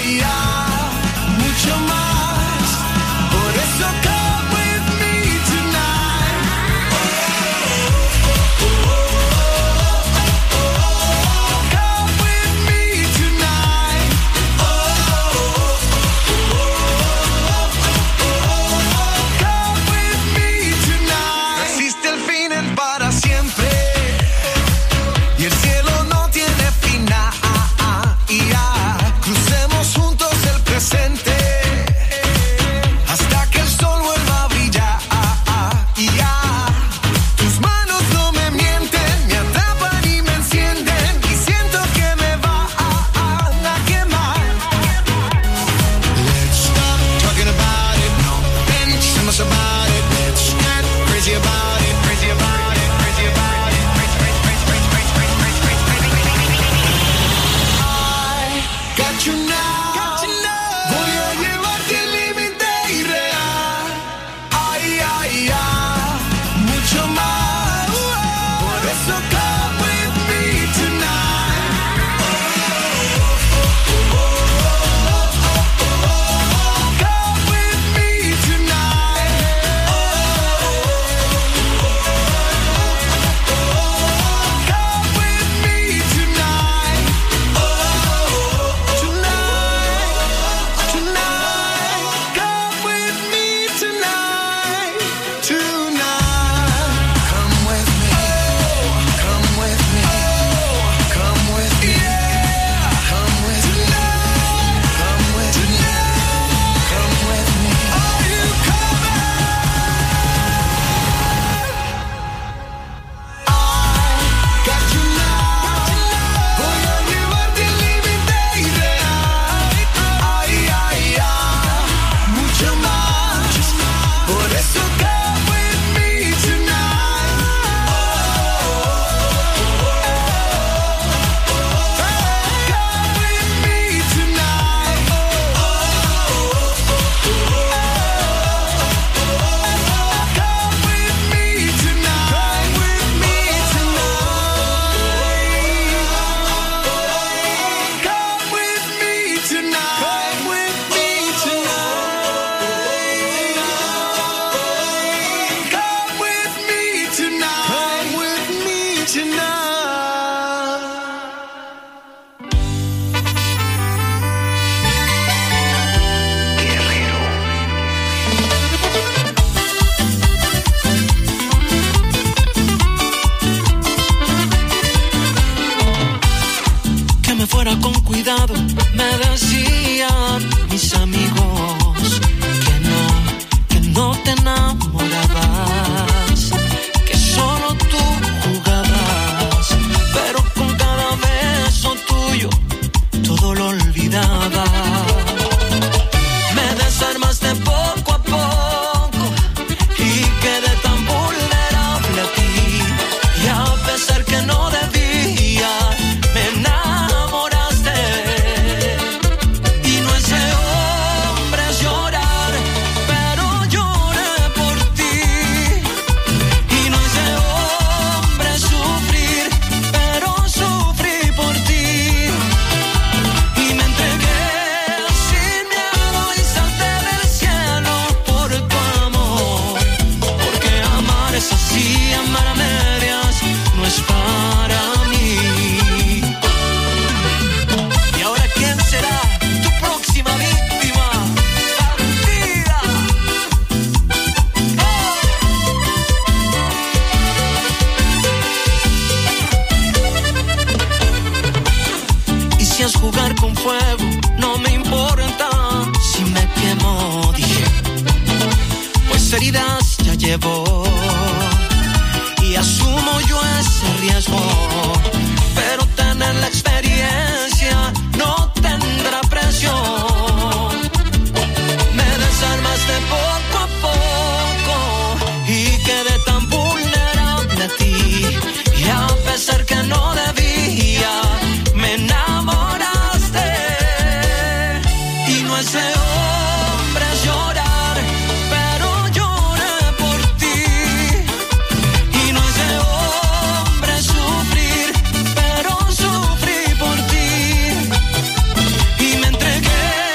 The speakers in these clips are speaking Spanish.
Y me entregué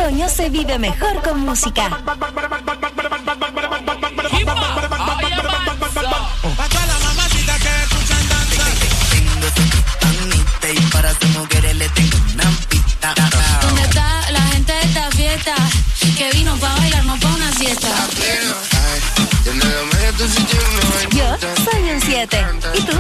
otoño se vive mejor con música. ¿Dónde está la gente de esta fiesta? Que vino pa' bailar, no pa' una siesta. Yo soy un 7. ¿Y tú?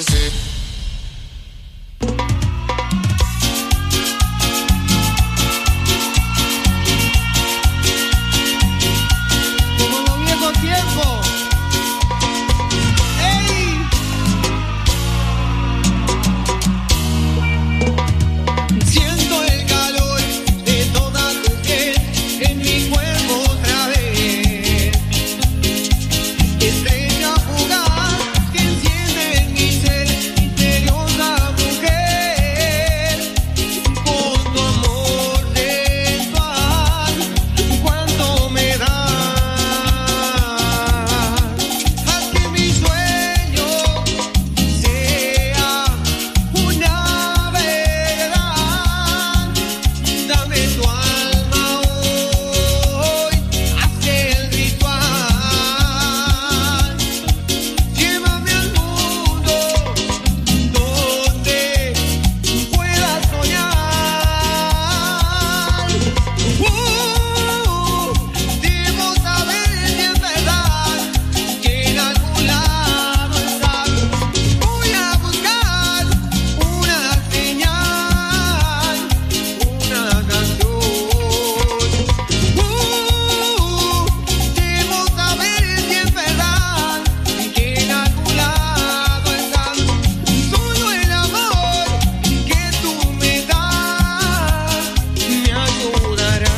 Como los viejos tiempos. ¡Ey! Siento el calor de toda tu piel en mi cuerpo otra vez. Estrella fugaz que enciende en mi ser, misteriosa mujer. Con tu amor sensual, cuánto me das. Haz que mi sueño sea una verdad. Dame tu alma hoy, haz el ritual. Llévame al mundo donde puedas soñar. Debo saber si es verdad que en algún lado estás. Voy a buscar una señal, una canción. Debo saber si es verdad que en algún lado estás. Solo el amor que tú me das me ayudará.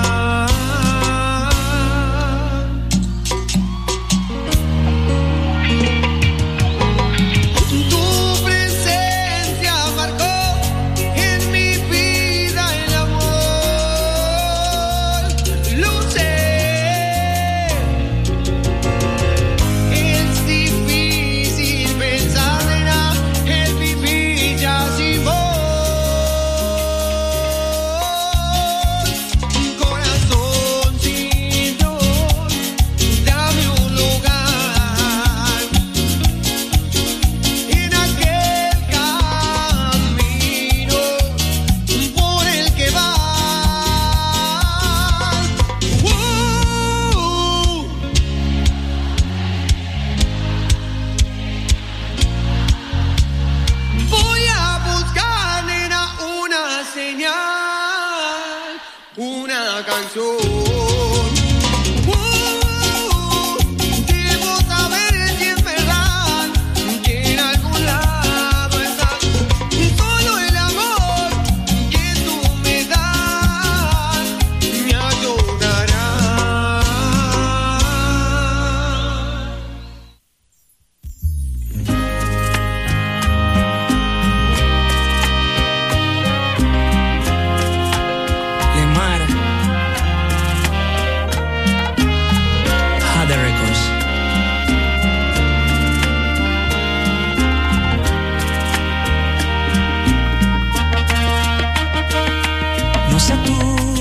Tu presencia marcó en mi vida el amor. Lo sé. Es difícil pensar en vivir ya sin vos. Corazón sin Dios, dame un lugar en aquel camino por el que vas. Voy a buscar, nena, una señal, una canción. Debo saber si es verdad que en algún lado estás. Solo el amor que tú me das me ayudará. Lemar, Hada Records. No sé tú,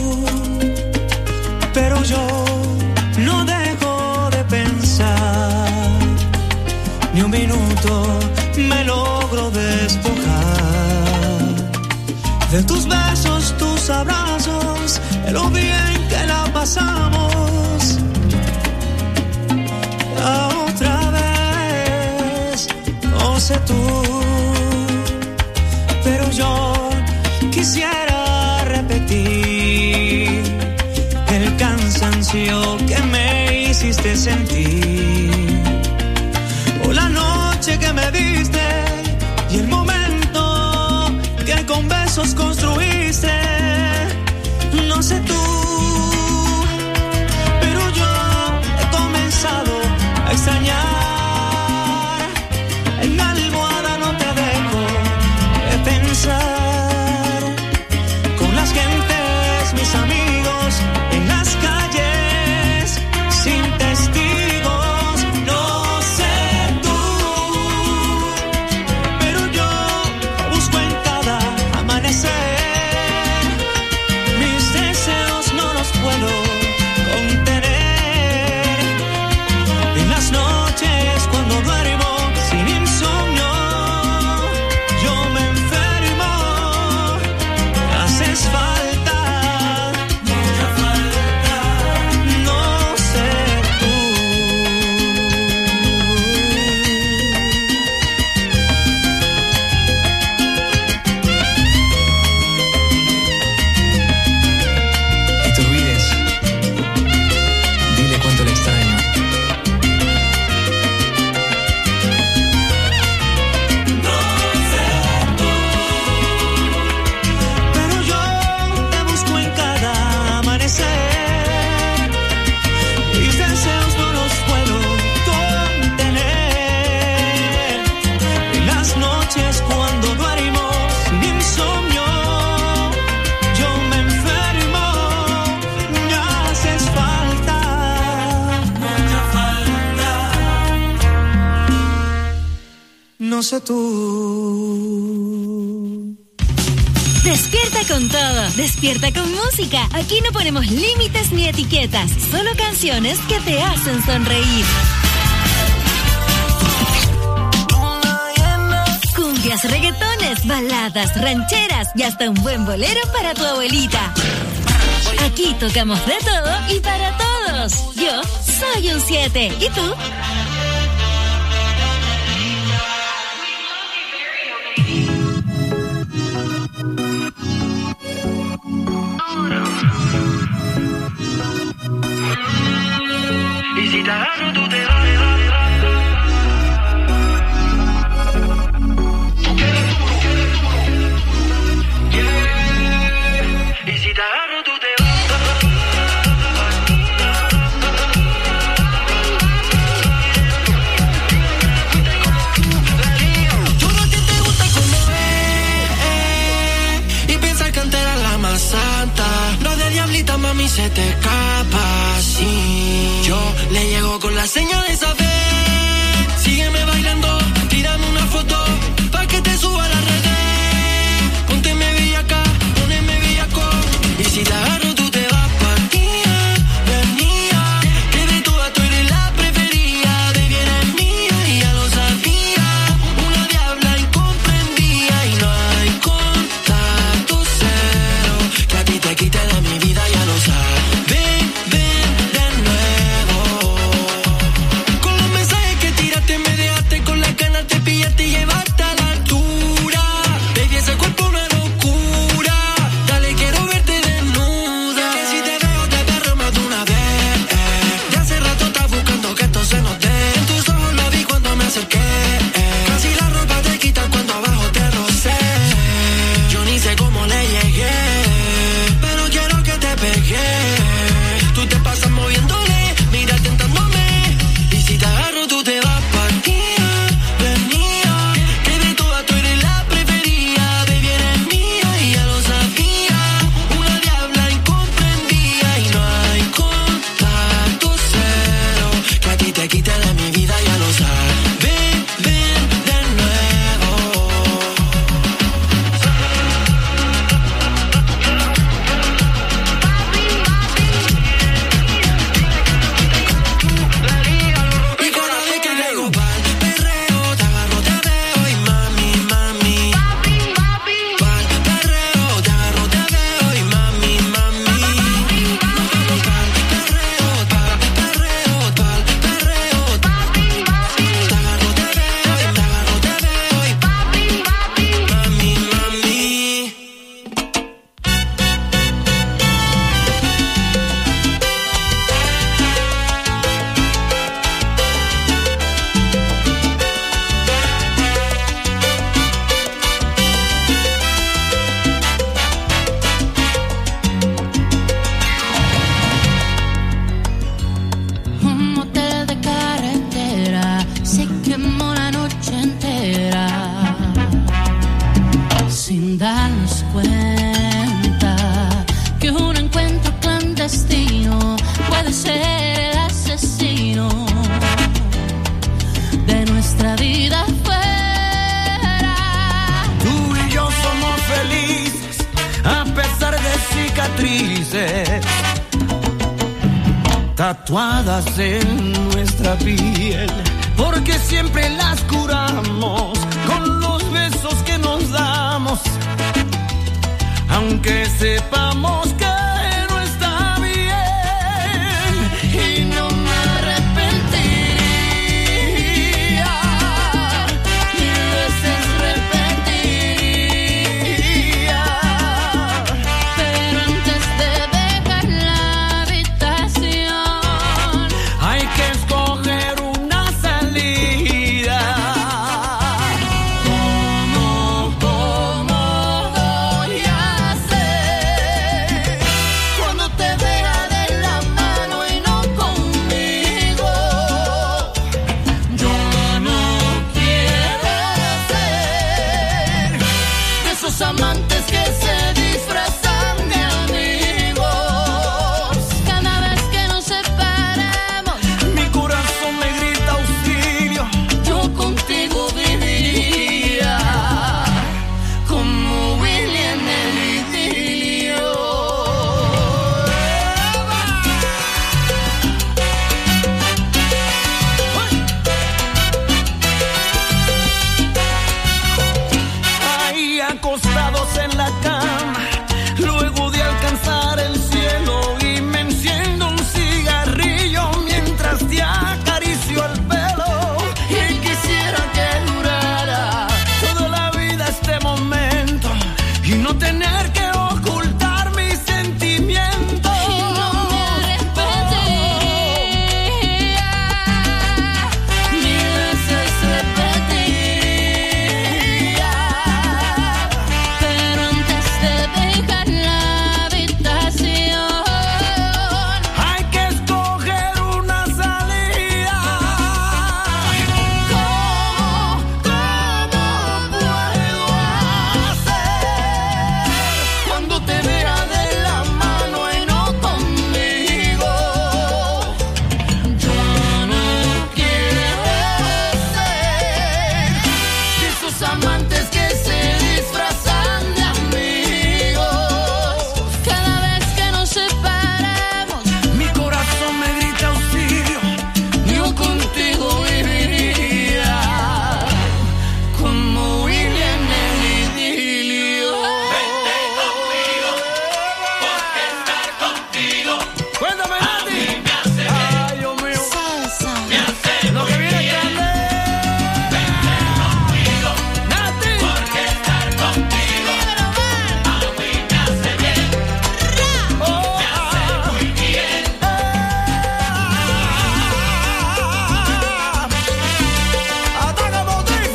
pero yo no dejo de pensar. Ni un minuto me logro despojar de tus besos, tus abrazos, de lo bien que la pasamos. Otra vez, no sé tú, pero yo quisiera repetir el cansancio que me hiciste sentir, o la noche que me diste y el momento que con besos construiste. No sé tú, pero yo he comenzado a extrañar. En mi almohada no te dejo de pensar. Con las gentes, mis amigos, en las calles, sin testigos. No sé tú, pero yo busco en cada amanecer mis deseos sé tú. Despierta con todo, despierta con música. Aquí no ponemos límites ni etiquetas, solo canciones que te hacen sonreír. Cumbias, reggaetones, baladas, rancheras y hasta un buen bolero para tu abuelita. Aquí tocamos de todo y para todos. Yo soy un 7. ¿Y tú? Y si te agarro, tú te vas. Y si te agarro, tú te vas. Yo no que te gusta como es y piensas que antes era la más santa. Lo de diablita, mami, se te escapa, sí. Yo le llego con la señal de saber. Sígueme bailando, tírame una foto pa' que te suba a las redes. Pónteme bellaca, poneme bellaco. Y si te agarro, tú te vas pa' aquí, venía. Que de todas tú eres la preferida. De bien es mía y ya lo sabía. Una diabla incomprendida y no hay contacto cero. Que a ti te quite de mi vida, ya lo sabes. Ven de nuevo. Con los mensajes que tiraste me dejaste con las ganas de pillarte y llevarte a la altura. Baby, ese cuerpo una locura. Dale, quiero verte desnuda. Que si te veo te agarro más de una vez. Ya hace rato estás buscando que esto se nos dé. En tus ojos lo vi cuando me acerqué. Casi la ropa te quitan cuando abajo te rocé. Yo ni sé cómo le llegué, pero quiero que te pegué. Tú te pasas moviéndole, mira tentándome. Y si te agarro tú te vas pa' aquí, venía. Que de todas tú eres la preferida. De bien es mía y ya lo sabía. Una diabla incomprendida y no hay contacto cero. Que a ti te quite de mi vida, ya lo sabes. Ven de nuevo. Y cada vez que llego pa'l perreo, te agarro, te veo y mami, mami. Pa'l perreo, te agarro, te veo y mami, mami. Pa'l perreo, pa'l perreo, pa'l perreo. Te agarro, te veo y te agarro, te veo y mami, mami. Un motel de carretera se quemó la noche entera sin darnos cuenta que un encuentro clandestino puede ser el asesino de nuestra vida fuera. Tú y yo somos felices a pesar de cicatrices tatuadas en nuestra piel, porque siempre las curamos con los besos que nos damos, aunque sepamos que no está bien. Y no me arrepentiría, mil veces repetiría. Pero antes de dejar la habitación, Hay que escoger una salida. ¿Cómo voy a hacer acostados en la cama, luego de alcanzar el cielo, y me enciendo un cigarrillo mientras te acaricio el pelo. Y quisiera que durara toda la vida este momento y no tener que ocultar mis sentimientos. Y no me arrepentiría, mil veces repetiría, pero antes de dejar la habitación Hay que escoger una salida. ¿Cómo puedo hacer cuando te vea de la mano y no conmigo? yo no quiero Ser de esos amantes que se disfrazan de amigos. cada vez que nos separamos. Mi corazón me grita auxilio, yo contigo viviría como William el idilio. Vente conmigo, porque estar contigo. Cuéntame, Nati. Ay, Dios mío. Lo que viene es candela. Vente conmigo, Nati. Porque estar contigo a mí me hace bien. Me hace muy bien. Ataca, Botín.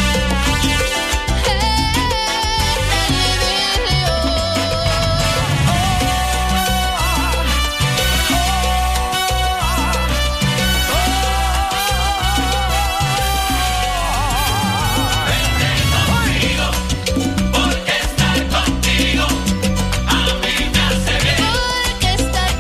Porque estar contigo a mí me hace bien. Porque estar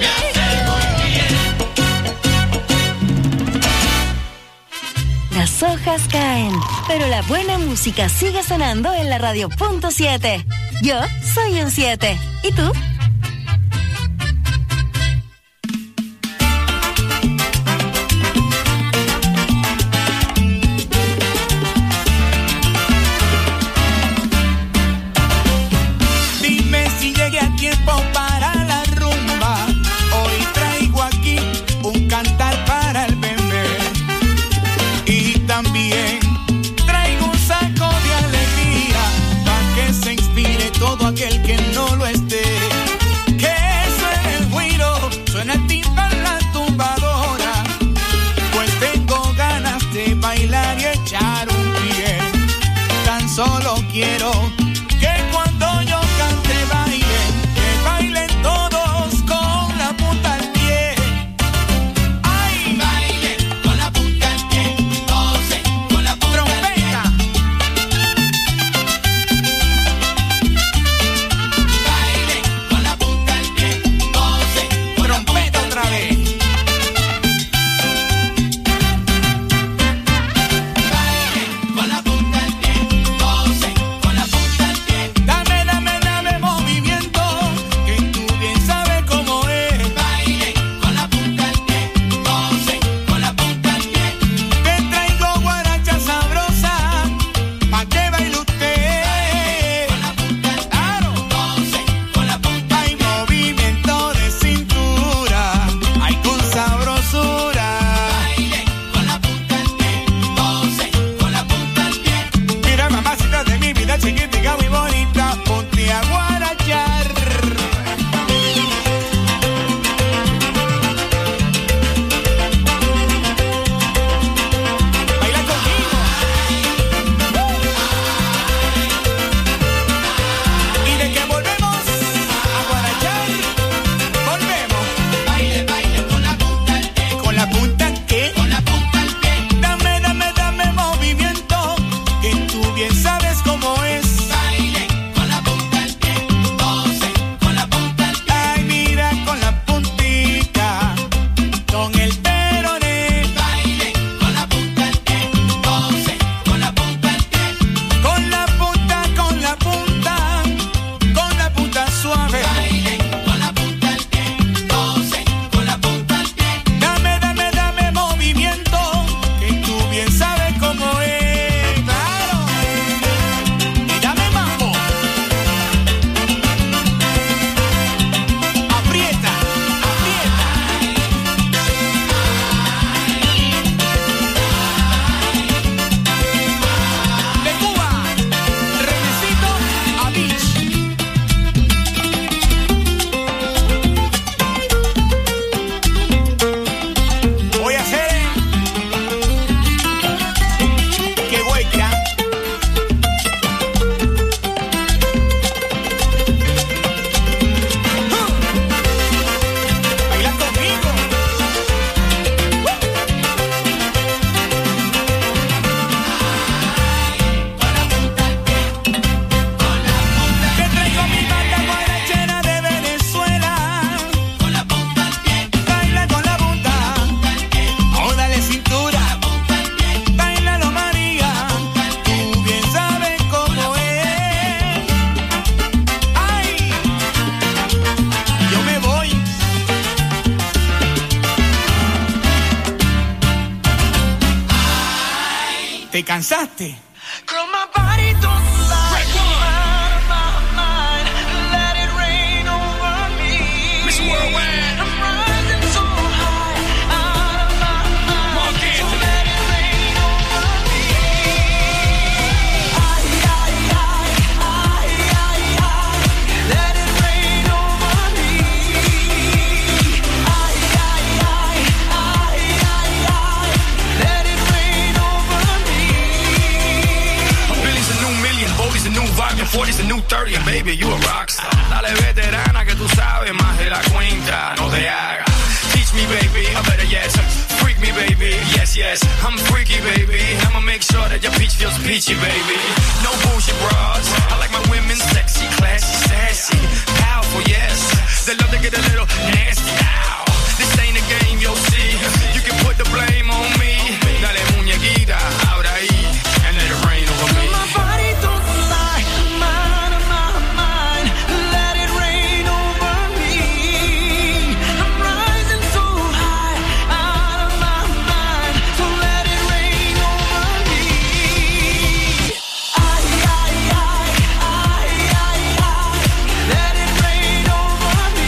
conmigo. Las hojas caen, pero la buena música sigue sonando en la radio punto 7. Yo soy un 7. ¿Y tú? Dime si llegué a tiempo para la rumba. Hoy traigo aquí un cantar para el bebé. Y también traigo un saco de alegría para que se inspire todo aquel que no lo esté. cansaste. Girl, my body don't lie. Out of my mind, let it rain over me. Miss Worldwide. I'm rising so high, out of my mind. So let it rain over me. Ay, ay, ay, ay, ay, ay. Let it rain over me. Ay, ay, ay, ay, ay, ay. Let it rain over me. A Billy's a new million, Bodie's a new vodka, 40's a new 30, and baby, you a rockstar. Dale veterana que tú sabes más de la cuenta, no te hagas. Teach me, baby, I better yes. Freak me, baby, yes, yes. I'm freaky, baby. I'ma make sure that your peach feels peachy, baby. No bullshit bras. I like my women sexy, classy, sassy, powerful, yes. They love to get a little nasty. Ow. This ain't a game, you'll see. You can put the blame on me. Dale muñequita, ahora ahí, and let it rain over me. My body don't lie, I'm out of my mind. Let it rain over me. I'm rising so high, out of my mind. So let it rain over me. Ay, ay, ay, ay, ay, ay. Let it rain over me.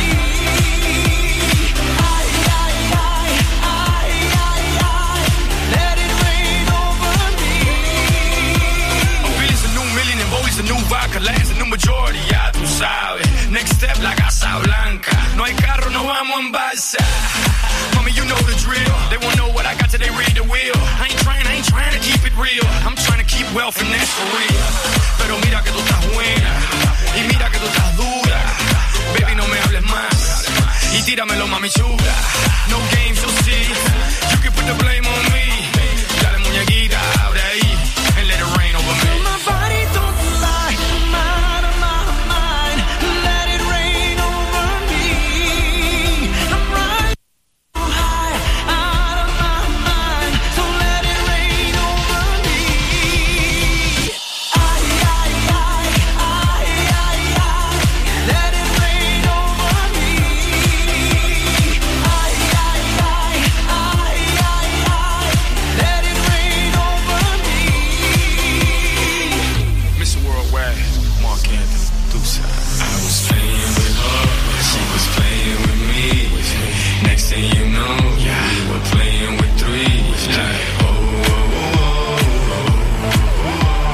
Ay, ay, ay, ay, ay, ay. Let it rain over me. Billy's a new million and Bodie's a new vodka, Lance a new majority, ya tú sabes. Next step, la Casa Blanca. No hay carro, no vamos en balsa. Mommy, you know the drill. They won't know what I got till they read the wheel. I ain't trying to keep it real. I'm trying to keep wealth and that's for real. Pero mira que tú estás buena y mira que tú estás dura. Baby, no me hables más y tíramelo, mami chula. No games, you'll see. You can put the blame on me. Dale muñequita, abre ahí and let it rain over me. My body don't lie, I'm out of my mind. Let it rain over me. I'm rising so high, out of my mind. So let it rain over me. Ay, ay, ay, ay, ay, ay. Let it rain over me. Ay, ay, ay, ay, ay, ay. Let it rain over me. Mr. Worldwide, Mark Anthony, Deuce. I was playing with her, she was playing with me. Next thing you know, we were playing with three. Like, oh, oh, oh, oh,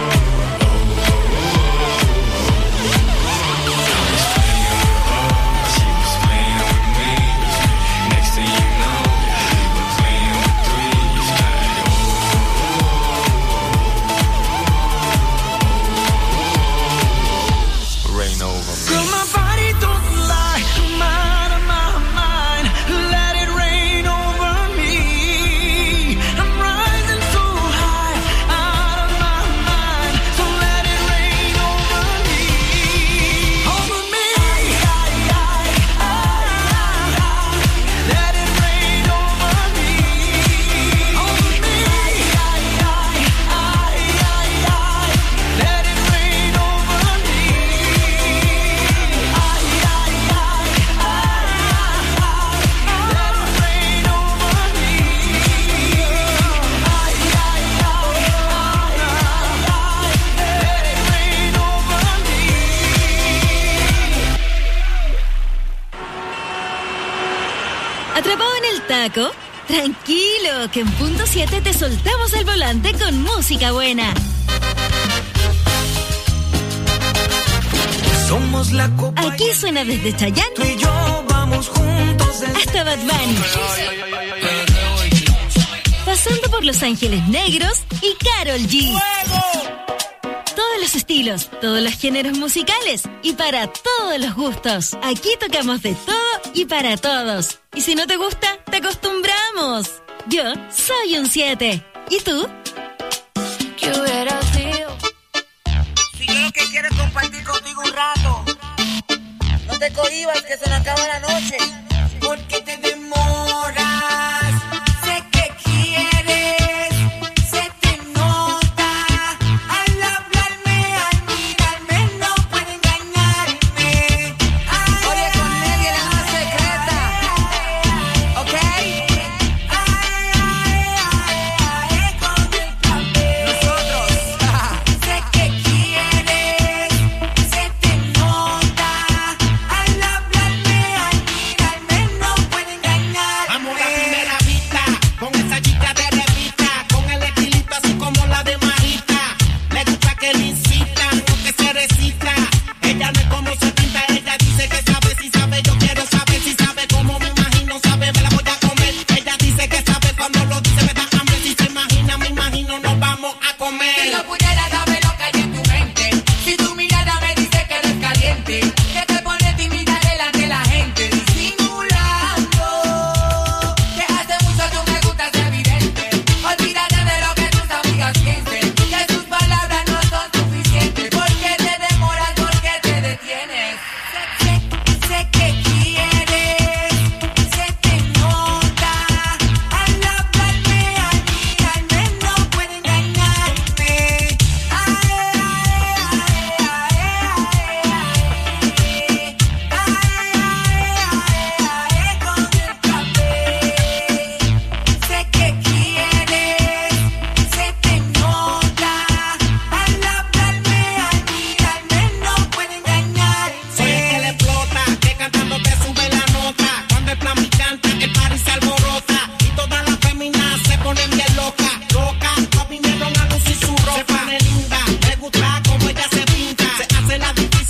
I was playing with her, she was playing with me. Next thing you know, we were playing with three. Like, Rain over me. Girl, my body don't lie, I'm out of my mind. Let it rain over me. I'm rising so high, out of my mind. So let it rain over me. Over me. Ay, ay, ay, ay, ay. Let it rain over me. Over me. Ay, ay, ay, ay, ay. Let it rain over me. Ay, ay, ay, ay, ay. Let it rain over me. Ay, ay, ay, ay, ay. Let it rain over me. ¿Atrapado en el taco? Tranquilo, que en punto 7 te soltamos el volante con música buena. Somos la copa. Aquí suena desde Chayanne Tú y yo vamos juntos de... hasta Bad Bunny, pasando por Los Ángeles Negros y Karol G. Todos los estilos, todos los géneros musicales y para todos los gustos. Aquí tocamos de todo y para todos. Y si no te gusta, te acostumbramos. Yo soy un 7. ¿Y tú? ¿Qué hubiera sido? Si yo lo que quiero es compartir contigo un rato, no te cohibas que se nos acaba la noche. Porque te demoras, sé que quieres, se te nota. Al hablarme, al mirarme, no puede engañarme. Oye, con Nelly la más secreta, ¿ok? Con el café. Nosotros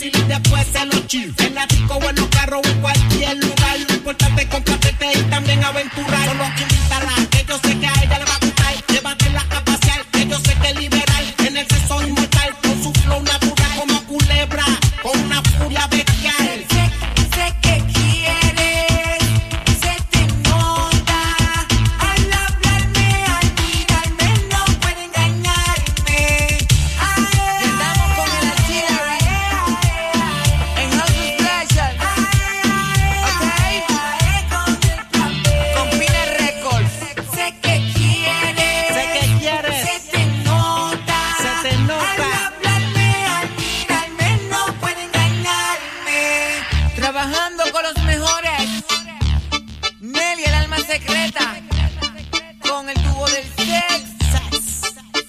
fácil y después se lo chill. En la disco o en los carros o en cualquier lugar. Lo importante es compartirte y también aventurar. Solo que invitarla, que yo sé que a ella le va a gustar. Llévatela a pasear, que yo sé que liberal. En el sexo inmortal, con su flow natural. Como culebra, con una furia bestial. Sé que quieres, se te nota. Al hablarme, al mirarme, no puede engañarme. Estamos con el Artillery en House of Pleasure, con Pina Records. Sé que quieres, Sé que quieres, se te nota. se te nota. Al hablarme, al mirarme, no puede engañarme. Trabajando con los mejores. Nelly, el alma secreta, con el tubo del Texas.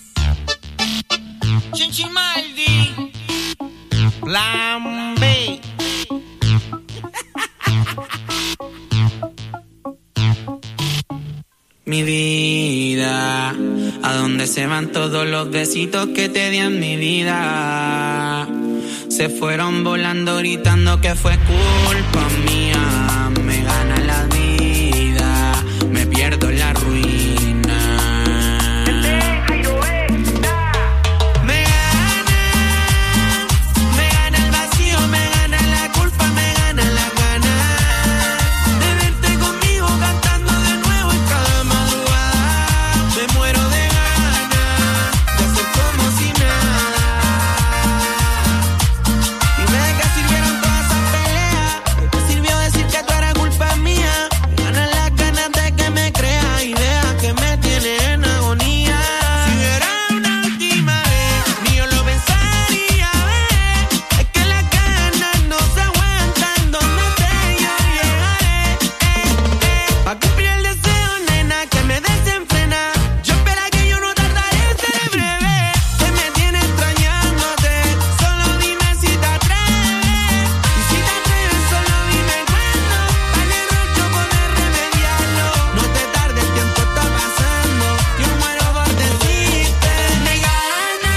Chinchimaldi. Plan B. Mi vida, ¿a dónde se van todos los besitos que te di en mi vida? Se fueron volando gritando que fue culpa mía. Me gana la vida, me pierdo en la ruina. Me gana el vacío, me gana la culpa, me gana la gana de verte conmigo cantando de nuevo en cada madrugada. Me muero de ganas de hacer como si nada. Dime de qué sirvieron todas esas peleas, de qué sirvió decir que tú eras culpa mía. Me ganan las ganas de que me creas y dejas que me tienes en agonía. Si hubiera una última vez, ni yo lo pensaría, ¿ves? Es que las ganas no se aguantan, donde esté yo llegaré, pa' cumplir el deseo, nena, que me desenfrena. Yo espera que yo no tardaré en ser breve, que me tiene extrañándote. Solo dime si te atreves, y si te atreves solo dime cuándo, para que pronto poder remediarlo. No te tardes, el tiempo está pasando, yo muero por decirte. Me gana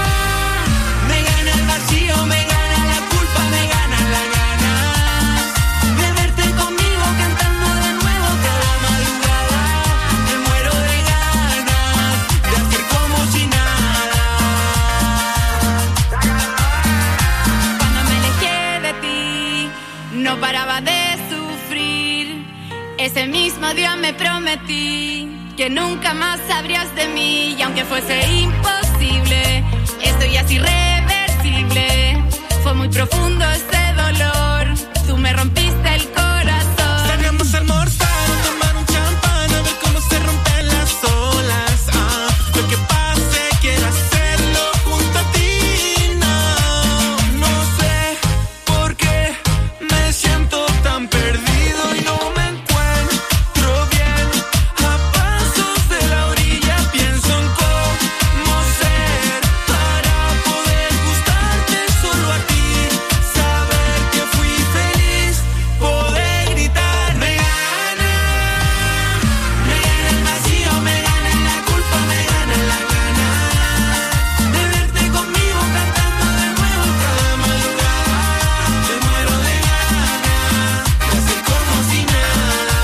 el vacío, me gana la culpa, me gana la gana de verte conmigo cantando de nuevo cada madrugada. Me muero de ganas de hacer como si nada. Cuando me alejé de ti, no paraba de sufrir. Ese mismo día me prometí que nunca más sabrías de mí. Y aunque fuese imposible, esto ya es irreversible. Fue muy profundo ese dolor, tú me rompiste el corazón. Salgamos a almorzar, a tomar un champán, a ver cómo se rompen las olas. Lo que pase, quiero hacerlo junto a ti. No sé por qué me siento tan perdido y no me encuentro bien. A pasos de la orilla pienso en cómo ser para poder gustarte solo a ti. Saber que fui feliz, poder gritar. Me gana el vacío, me gana la culpa, me gana la gana de verte conmigo cantando de nuevo cada madrugada. Me muero de ganas de hacer como si nada.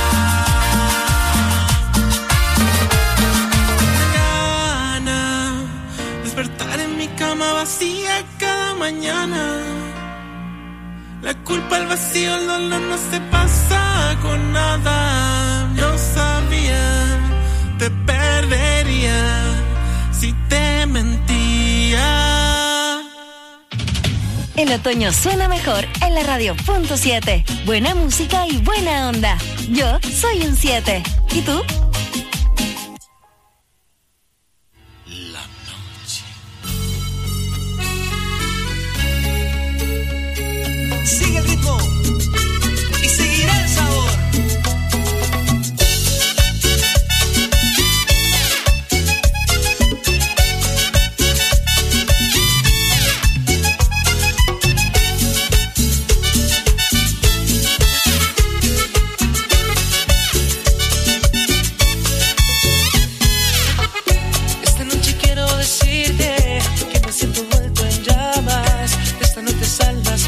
Me gana despertar en mi cama vacía cada mañana. La culpa, el vacío, el dolor no se pasa con nada. Yo sabía, te perdería si te mentía. El otoño suena mejor en la radio.7. Buena música y buena onda. Yo soy un 7. ¿Y tú? Sigue el ritmo y seguirá el sabor. Esta noche salvas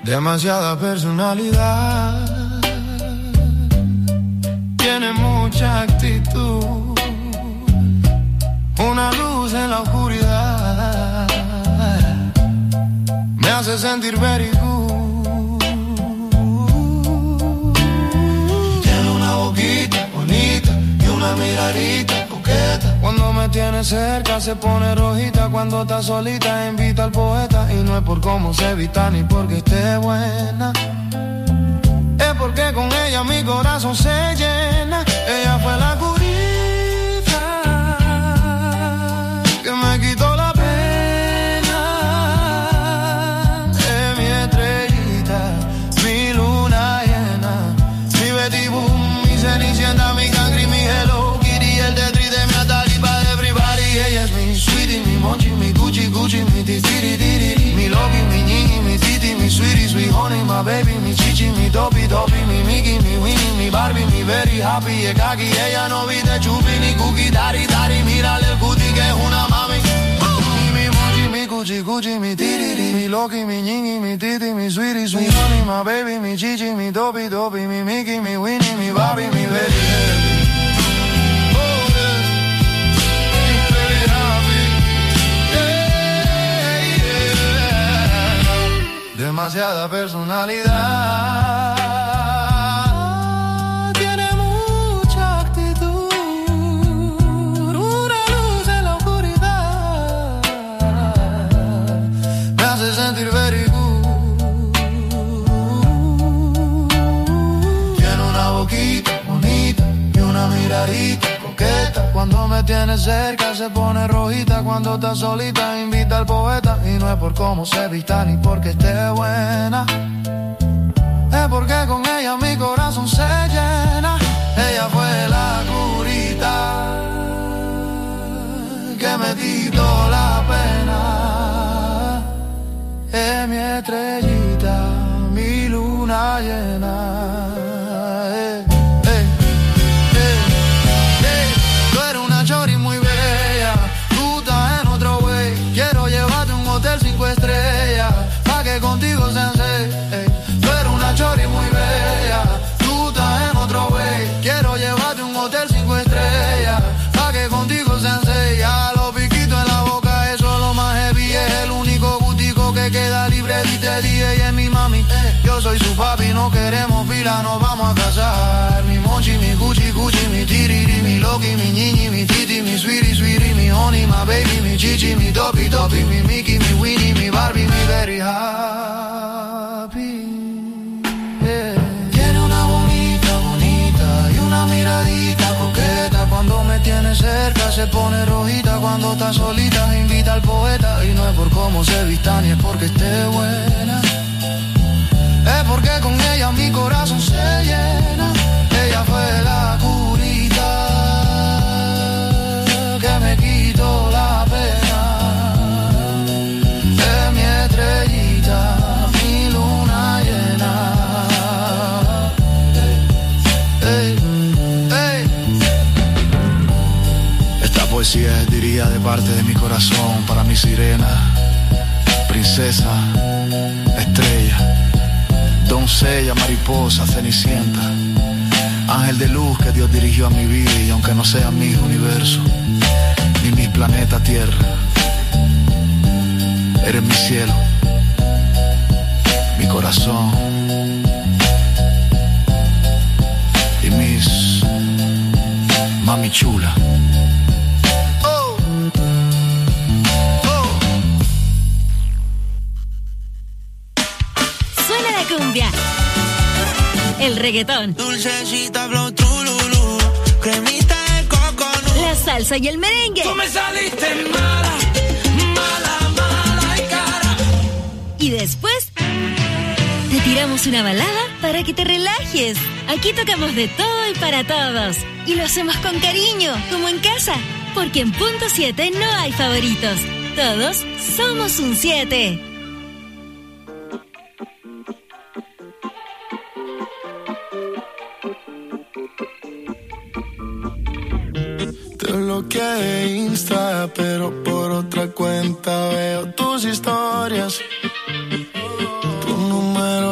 Demasiada personalidad, tiene mucha actitud, una luz en la oscuridad, me hace sentir very good. Tiene una boquita bonita y una miradita coqueta. Cuando me tiene cerca se pone rojita, cuando está solita invita al poeta. Y no es por cómo se vista ni porque esté buena, es porque con ella mi corazón se llena. Ella fue la curita que me quitó la pena. Es mi estrellita, mi luna llena, mi Betty Boom, mi Cenicienta, mi Cangri, mi Hello Kitty, el Tetris de mi Atalipa de everybody. Ella es mi sweetie, mi Monchi, mi Gucci, Gucci, mi titiri, mi Loki, mi Ñiñi, mi Titi, mi sweetie, sweet honey, my baby, mi Chichi, mi Topi, Topi, mi Mickey, mi Winnie, mi Barbie, mi very happy, es kaki. Ella no viste chupi ni cookie, dari, dari, mírale el cutie que es una mami. Mi Monchi, mi Gucci, Gucci, mi Titi, mi Loki, mi Ñiñi, mi Titi, mi sweetie, sweet honey, my baby, mi Chichi, mi Topi, Topi, mi Mickey, mi Winnie, mi Barbie, mi very happy. Demasiada personalidad, tiene mucha actitud, una luz en la oscuridad, me hace sentir very good. Tiene una boquita bonita y una miradita coqueta. Cuando me tiene cerca se pone rojita, cuando está solita invita al poeta. Y no es por cómo se vista ni porque esté buena, es porque con ella mi corazón se llena. Ella fue la curita que me quitó la pena. Es mi estrellita, mi luna llena. Chori muy bella, tú estás en otro way. Quiero llevarte a un hotel 5 estrellas, pa' que contigo sean 6. Tú eres una chori muy bella, tú estás en otro way. Quiero llevarte a un hotel 5 estrellas, pa' que contigo sean 6. Ya los piquitos en la boca, eso es lo más heavy. Es el único gustico que queda libre. Y te dije, ella es mi mami, yo soy su papi. No queremos pila, nos vamos a casar. Mi Monchi, mi Gucci, Gucci, mi Tiriri, mi Loki, mi Ñiñi, mi Titi, mi sweetie, sweetie, mi honey, my baby, mi Chichi, mi Topi, Topi, mi Mickey, mi Winnie, mi Barbie, mi very happy. Yeah. Tiene una bonita, bonita y una miradita coqueta. Cuando me tiene cerca se pone rojita, cuando está solita invita al poeta. Y no es por cómo se vista ni es porque esté buena, es porque con ella mi corazón se llena. Ella fue la curita que me quitó la pena. Es mi estrellita, mi luna llena. Hey, hey. Esta poesía es, diría, de parte de mi corazón para mi sirena, princesa, estrella, doncella, mariposa, cenicienta, ángel de luz que Dios dirigió a mi vida. Y aunque no sea mi universo ni mi planeta Tierra, eres mi cielo, mi corazón y mis mami chula. Suena la cumbia, el reggaetón, Dulcecita, flow, trululú, cremita de coconut, la salsa y el merengue. Tú me saliste mala, mala, mala y cara. Y después te tiramos una balada para que te relajes. Aquí tocamos de todo y para todos. Y lo hacemos con cariño, como en casa. Porque en Punto 7 no hay favoritos. Todos somos un 7. Te bloqueé de Insta, pero por otra cuenta veo tus historias. Tu número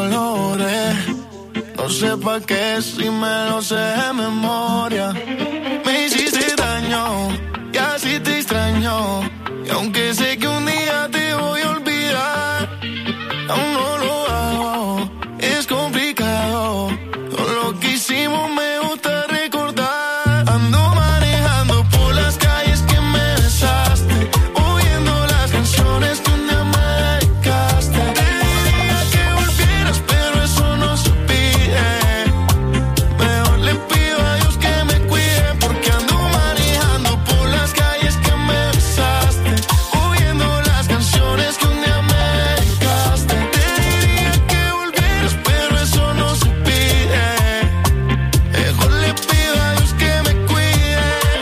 sé pa' qué si me lo sé de memoria. Me hiciste daño y así te extraño. Y aunque sé que un día te voy a olvidar, aún no lo hago, es complicado. Todo lo que hicimos me gusta recordar. Ando manejando por las calles que me besaste, oyendo las canciones que un día me dedicaste. Te diría que volvieras, pero eso no se pide. Mejor le pido a Dios que me cuide, porque ando manejando por las calles que me besaste, oyendo las canciones que un día me dedicaste. Te diría que volvieras, pero eso no se pide. Mejor le pido a Dios que me cuide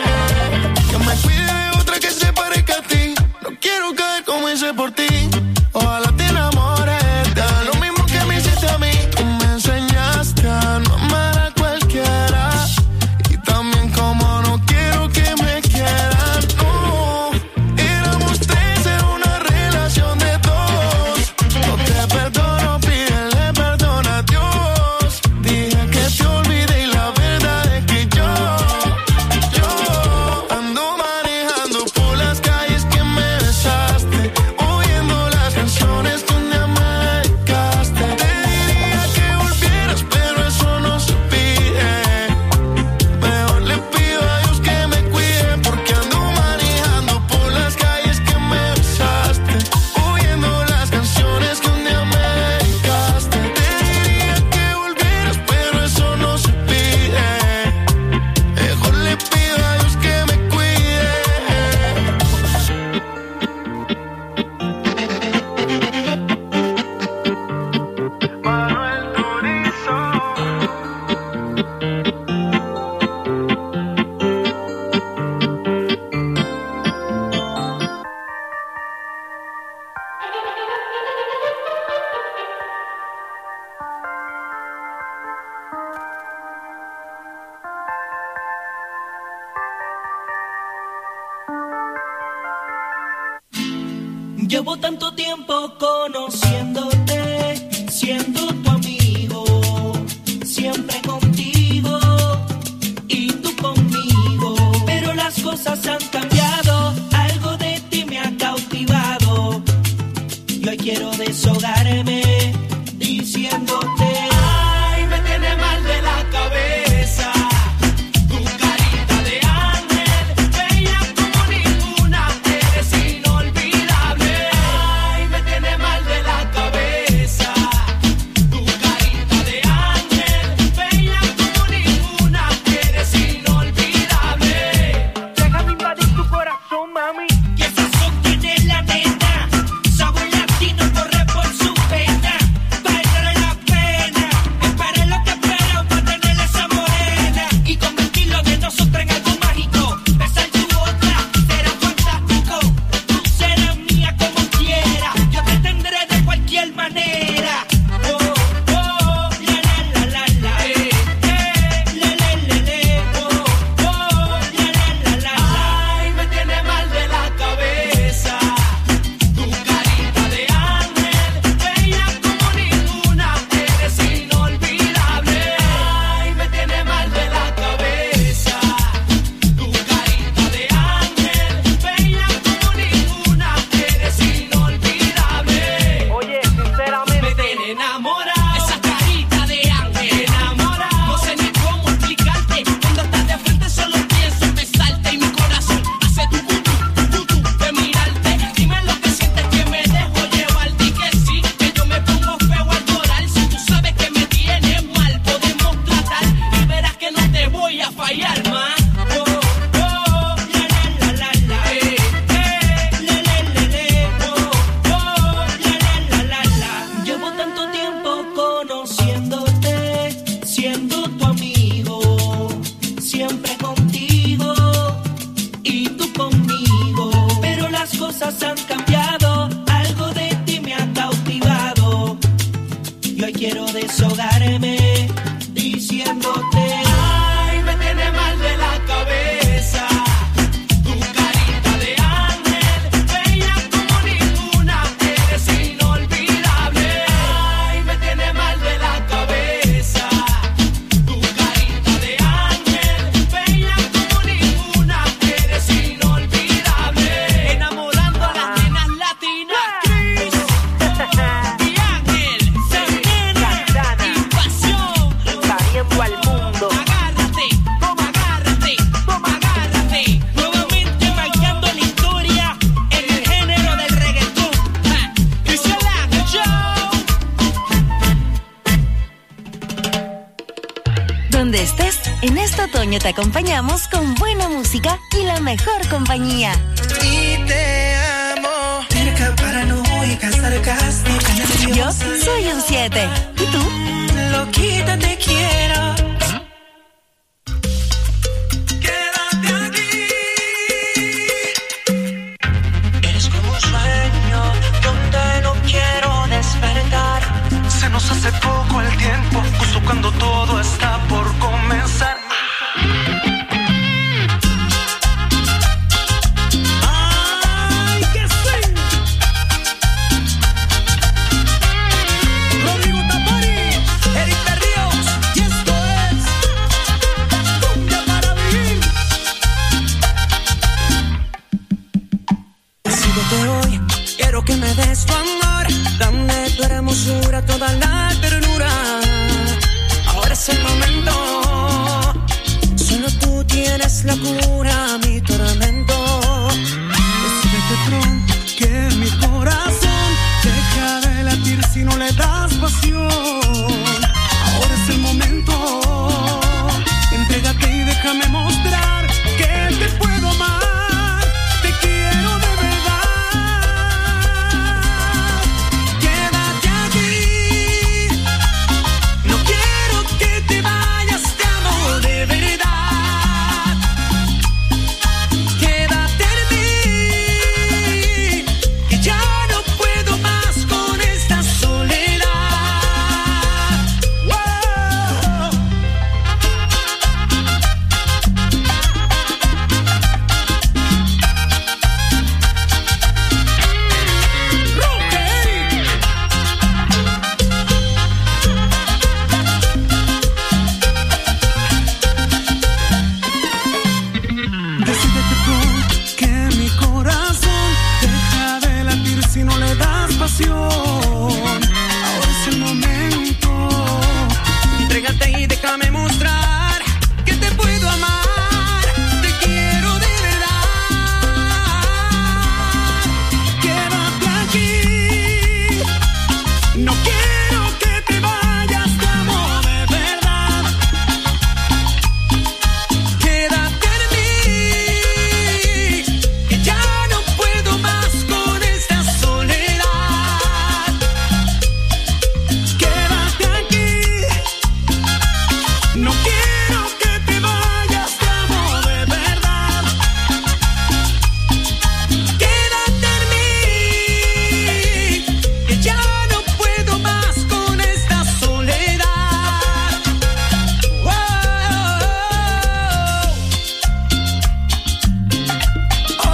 de otra que se parezca a ti. No quiero caer como hice por ti. Ojalá te enamores, te haga lo mismo que me hiciste a mí. Tú me enseñaste a no amar a cualquiera, y también como no quiero que me quieran. No, éramos tres en una relación de dos. No te perdono, pídele perdón a Dios. Dije que te olvidé y la verdad es que yo ando manejando por las calles que me besaste, oyendo las canciones que un día me dedicaste. Te diría que volvieras, pero eso no se pide. Mejor le pido a Dios que me cuide, porque ando manejando por las calles que me besaste, oyendo las canciones que un día me dedicaste. Te diría que volvieras, pero eso no se pide. Mejor le pido a Dios que me cuide. Manuel Turizo. Llevo tanto tiempo conociéndote, siendo tu amigo, siempre contigo y tú conmigo. Pero las cosas han cambiado, algo de ti me ha cautivado. Y hoy quiero deshogarme diciéndote: ay, me tiene mal de la cabeza. Tu carita de ángel, bella como ninguna, eres inolvidable. Ay, me tiene mal de la cabeza. Tu carita de ángel, bella como ninguna, eres inolvidable. Déjame invadir tu corazón, mami. ¿Qué sazón tiene la nena? Sabor latino corre por su pena. Vale la pena. Espera lo que espero para tener esa morena y convertirlo de nosotros en algo mágico. Besar tu boca será fantástico. Tú serás mía como quiera. Yo te tendré de cualquier manera. Oh, oh, la la la la la. La la la la. Oh, oh, la la la la. Ay, me tiene mal de la cabeza. Tu carita de ángel, bella como ninguna, eres inolvidable. Ay, me tiene mal de la cabeza. Tu carita de ángel, bella como ninguna, eres inolvidable. Oye, sinceramente me tiene enamorado. Esa carita de ángel me enamora. No sé ni cómo explicarte. Cuando estás de frente solo pienso en besarte y mi corazón hace tu de mirarte. Dime lo que sientes, que me dejo llevar. Di que sí, que yo me pongo feo al llorar. Si tú sabes que me tienes mal, podemos tratar y verás que no te voy a fallar más. Oh, oh, la la la la la. La la la la. Oh, oh, la la la la la. Llevo tanto tiempo conociéndote, siendo tu amigo, siempre contigo y tú conmigo. Pero las cosas han cambiado, algo de ti me ha cautivado. Y hoy quiero deshogarme diciéndote: ay, me tiene mal de la cabeza. Tu carita de ángel, bella como ninguna, eres inolvidable. Ay, me tiene mal de la cabeza. Donde estés, en este otoño te acompañamos con buena música y la mejor compañía. Y te amo. Cerca, paranoica, sarcástica, nerviosa. Yo soy un 7. ¿Y tú? Loquita, te quiero. Se nos hace poco el tiempo, justo cuando todo está por comenzar. ¡Ay, que sí! Rodrigo Tapari, Eric Berríos, y esto es Cumbia para Vivir. Decídete hoy, quiero que me des tu amor. Dame tu hermosura, toda la ternura. Ahora es el momento. Solo tú tienes la cura a mi tormento. Decídete pronto que mi corazón deja de latir si no le das pasión. Ahora es el momento. Entrégate y déjame mostrar que te puedo amar. Te quiero de verdad. Quédate aquí. No quiero que te vayas, te amo de verdad. Quédate en mí, que ya no puedo más con esta soledad. Wow. Decídete pronto que mi corazón deja de latir si no le das pasión. Ahora es el momento. Entrégate y déjame mostrar que te puedo amar. Te quiero de verdad. Quédate aquí. No quiero que te vayas, te amo de verdad. Quédate en mí, que ya no puedo más con esta soledad. Quédate aquí. No quiero que te vayas, te amo de verdad. Quédate en mí, que ya no puedo más con esta soledad. Wow. Oh.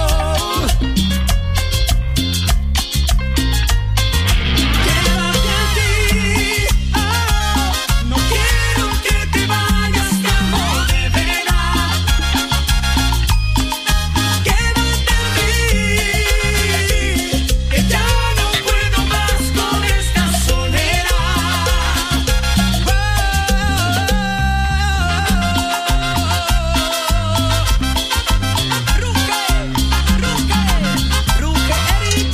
Quédate aquí. Oh. No quiero que te vayas, te amo de verdad. Quédate en mí, que ya no puedo más con esta soledad. Ruge, Eric.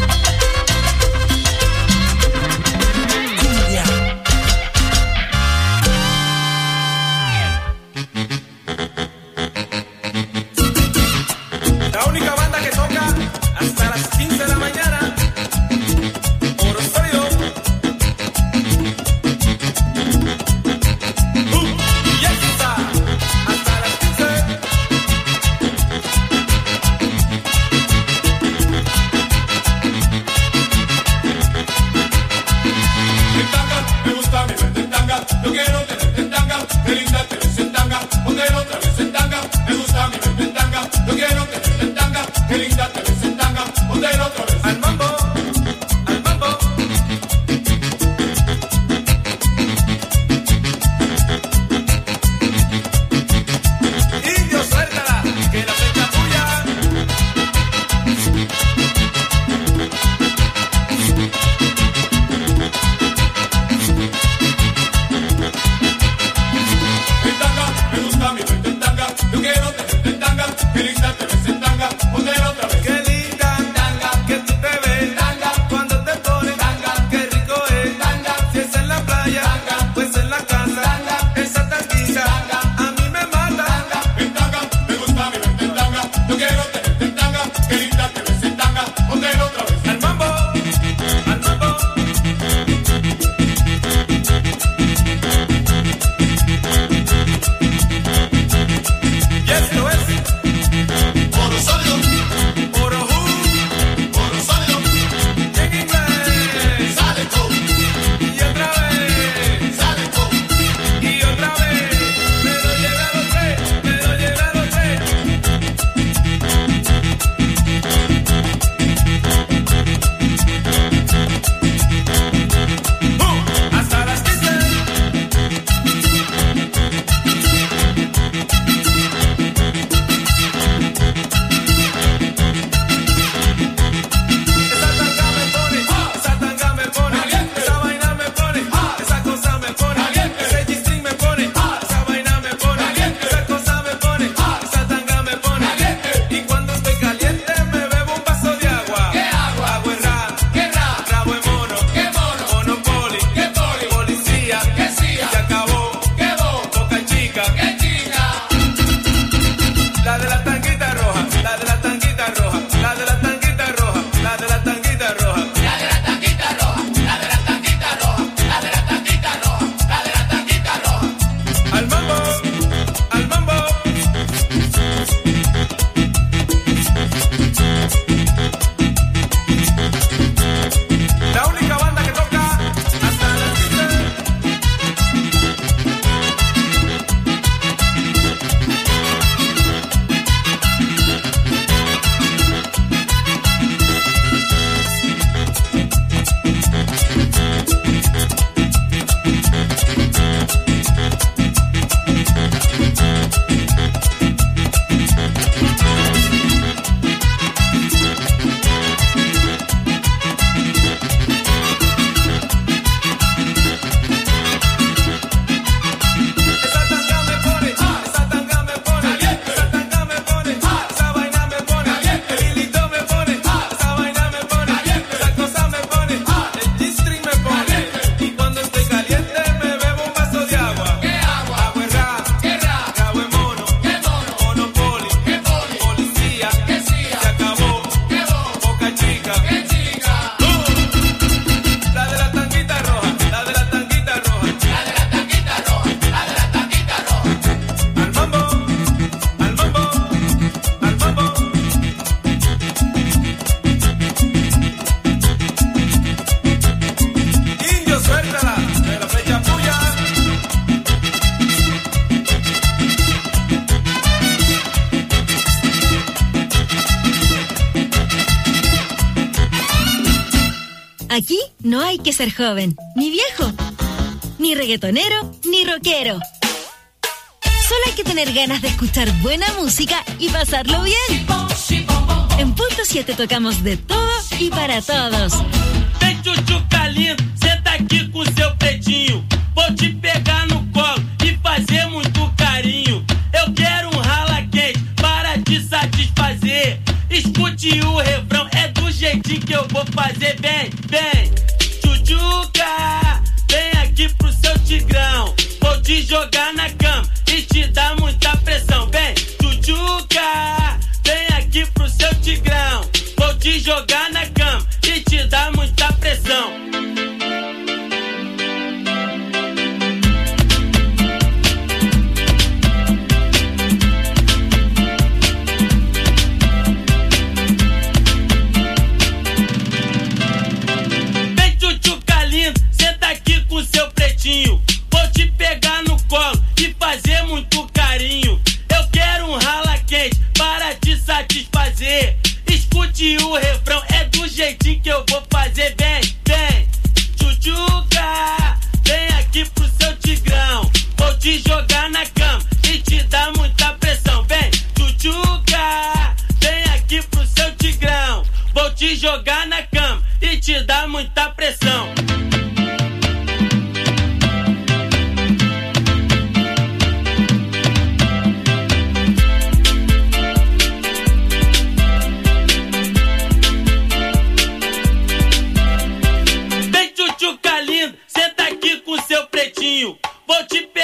Cumbia. La única banda que toca hasta las 15 de la mañana. Por sólido. Y ya está. Hasta las 15. En tanga, me gusta mi verte en tanga. Yo quiero tenerte en tanga. Qué linda te ves en tanga. Ponte otra vez en tanga. Me gusta mi verte en tanga. Yo quiero tenerte en tanga. Qué linda te ves en tanga. Ponte otra vez. Al mambo. Al mambo. Indio, suéltala. Que la fecha es tuya. Aquí no hay que ser joven, ni viejo, ni reggaetonero, ni rockero. Solo hay que tener ganas de escuchar buena música y pasarlo bien. En Punto 7 tocamos de todo y para todos. Vem, tchutchuca lindo, senta aqui com seu pretinho. Vou te pegar no colo e fazer muito carinho. Eu quero rala quente para te satisfazer. Escute o refrão, é do jeitinho que eu vou fazer. Vem, vem, tchutchuca, vem aqui pro seu tigrão. Vou te jogar na cama e te dar muita pressão. Vem, tchutchuca, vem aqui pro seu tigrão. Vou te jogar na cama e te dar muita pressão. Vem, tchutchuca lindo, senta aqui com seu pretinho. Vou te pegar no colo e fazer muito carinho. Eu quero um rala quente para te satisfazer. Escute o refrão, é do jeitinho que eu vou fazer. Vem, vem, tchutchuca, vem aqui pro seu tigrão. Vou te jogar na cama e te dar muita pressão. Vem, tchutchuca, vem aqui pro seu tigrão. Vou te jogar na cama e te dar muita pressão. Vem, tchutchuca lindo, senta aqui com seu pretinho. Vou te